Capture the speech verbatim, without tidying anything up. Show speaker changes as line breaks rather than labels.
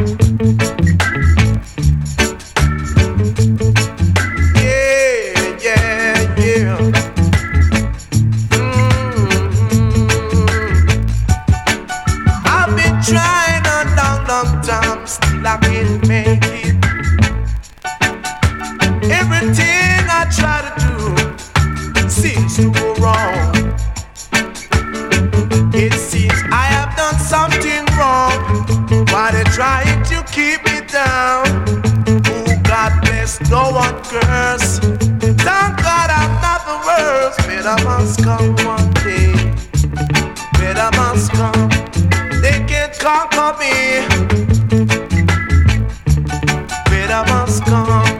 Trying to keep me down. Oh, God bless, no one curse. Thank God I'm not the worst. Better must come one day. Better must come. They can't conquer me. Better must come.